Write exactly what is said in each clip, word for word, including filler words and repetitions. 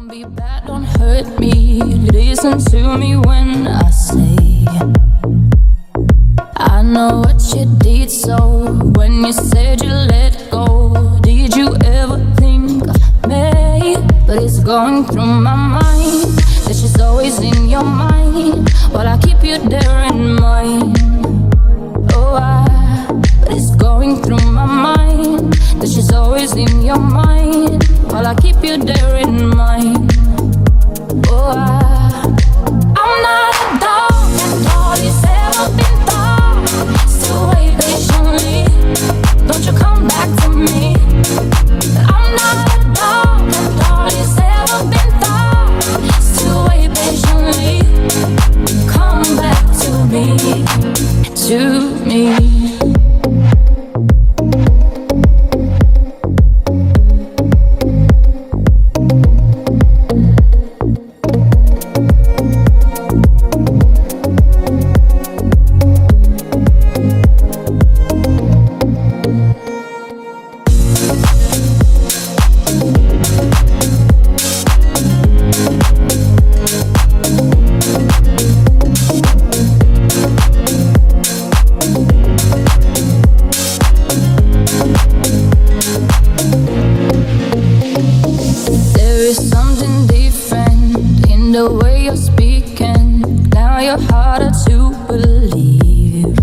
Don't be bad, don't hurt me. Listen to me when I say I know what you did. So when you said you let go, did you ever think of me? But it's going through my mind that she's always in your mind, while I keep you there in mind. Oh, I, but it's going through my mind that she's always in your mind, while I keep you there in mind. Oh, I, I'm not a dog that all you've ever been thought. Still wait patiently, don't you come back to me. I'm not a dog that all you've ever been thought. Still wait patiently, come back to me, to me. The way you're speaking, now you're harder to believe.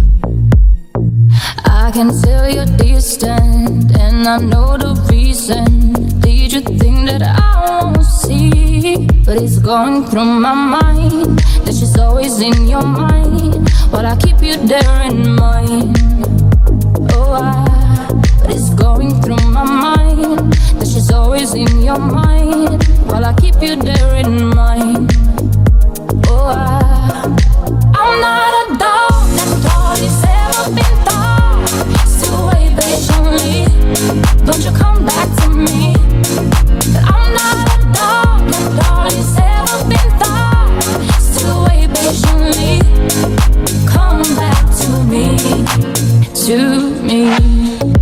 I can tell you're distant, and I know the reason. Did you think that I won't see? But it's going through my mind that she's always in your mind, while I keep you there in mind. Oh, I, but it's going through my mind that she's always in your mind, while I keep you there in mind. Oh, I, I'm not a dog that all you've ever been thought. Still wait patiently, don't you come back to me. But I'm not a dog that all you've ever been thought. Still wait patiently, come back to me, to me.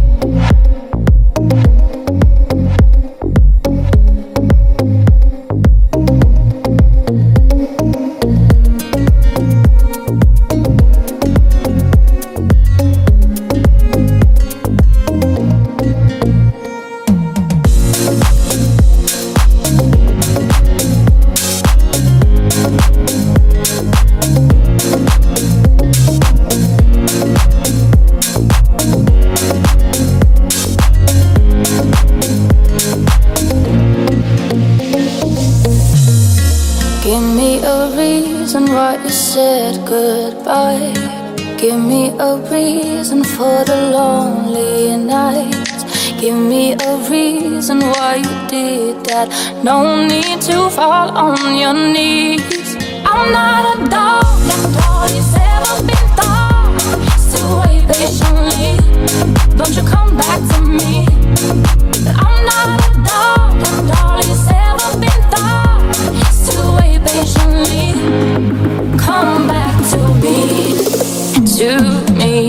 Give me a reason why you said goodbye. Give me a reason for the lonely nights. Give me a reason why you did that. No need to fall on your knees. I'm not a dog that all you've ever been thought. Still wait patiently, don't you come back to me. I'm not a dog that all you've ever been thought. Still wait patiently, come back to me, to me.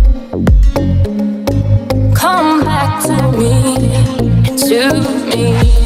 Come back to me, to me.